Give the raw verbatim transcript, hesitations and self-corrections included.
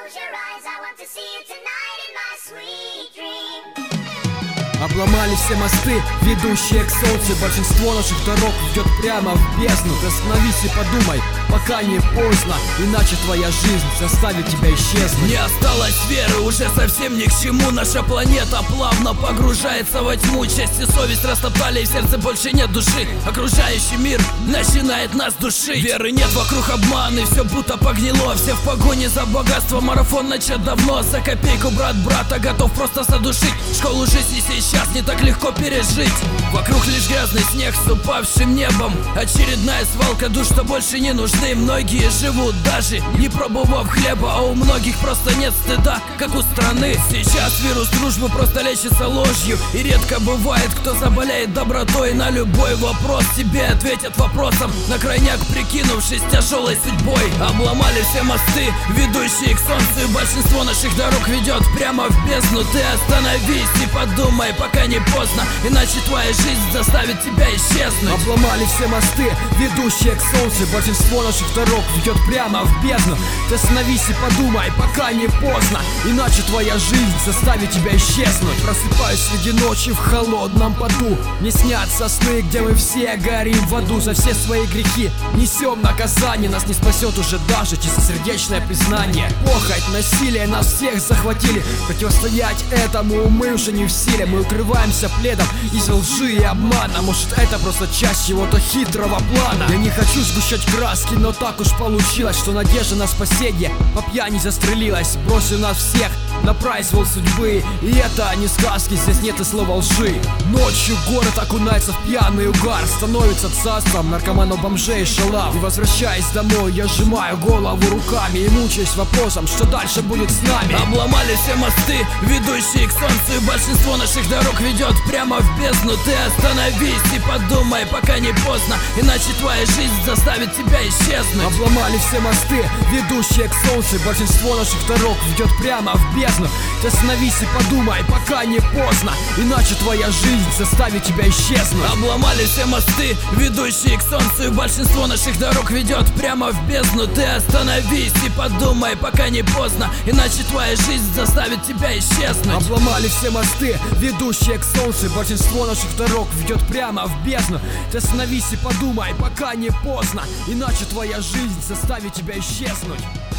close your eyes, I want to see you tonight in my sweet dream. Обломали все мосты, ведущие к солнцу. Большинство наших дорог ведет прямо в бездну. Ты остановись и подумай, пока не поздно, иначе твоя жизнь заставит тебя исчезнуть. Не осталось веры, уже совсем ни к чему. Наша планета плавно погружается во тьму. Честь и совесть растоптали, и в сердце больше нет души. Окружающий мир начинает нас душить. Веры нет, вокруг обманы, все будто погнило. Все в погоне за богатством, марафон начат давно. За копейку брат брата готов просто задушить. Школу жизни сейчас не так легко пережить. Вокруг лишь грязный снег с упавшим небом. Очередная свалка душ, что больше не нужны. Многие живут даже не пробовав хлеба, а у многих просто нет стыда, как у страны. Сейчас вирус дружбы просто лечится ложью, и редко бывает, кто заболеет добротой. На любой вопрос тебе ответят вопросом, на крайняк прикинувшись тяжелой судьбой. Обломали все мосты, ведущие к солнцу, и большинство наших дорог ведет прямо в бездну. Ты остановись и подумай, пока не поздно, иначе твоя жизнь заставит тебя исчезнуть. Обломали все мосты, ведущие к солнцу. Большинство наших дорог ведет прямо в бездну. Ты остановись и подумай, пока не поздно, иначе твоя жизнь заставит тебя исчезнуть. Просыпаюсь среди ночи в холодном поту. Мне снятся сны, где мы все горим в аду. За все свои грехи несем наказание. Нас не спасет уже даже чистосердечное признание. Похоть, насилие нас всех захватили. Противостоять этому мы уже не в силе. Мы укрываемся пледом из лжи и обмана. Может, это просто часть чего-то хитрого плана. Я не хочу сгущать краски, но так уж получилось, что надежда на спасение по пьяни застрелилась. Бросил нас всех на произвол судьбы, и это не сказки, здесь нет и слова лжи. Ночью город окунается в пьяный угар, становится царством наркоманов, бомжей и шалав. И возвращаясь домой, я сжимаю голову руками и мучаюсь вопросом, что дальше будет с нами. Обломали все мосты, ведущие к солнцу, и большинство наших дорог ведет прямо в бездну. Ты остановись и подумай, пока не поздно, иначе твоя жизнь заставит тебя исчезнуть. Обломали все мосты, ведущие к солнцу, большинство наших дорог ведет прямо в бездну. Ты остановись и подумай, пока не поздно, иначе твоя жизнь заставит тебя исчезнуть. Обломали все мосты, ведущие к солнцу, и большинство наших дорог ведет прямо в бездну. Ты остановись и подумай, пока не поздно, иначе твоя жизнь заставит тебя исчезнуть. Обломали все мосты, ведущие к солнцу, большинство наших дорог ведет прямо в бездну. Ты остановись и подумай, пока не поздно, иначе твоя жизнь заставит тебя исчезнуть.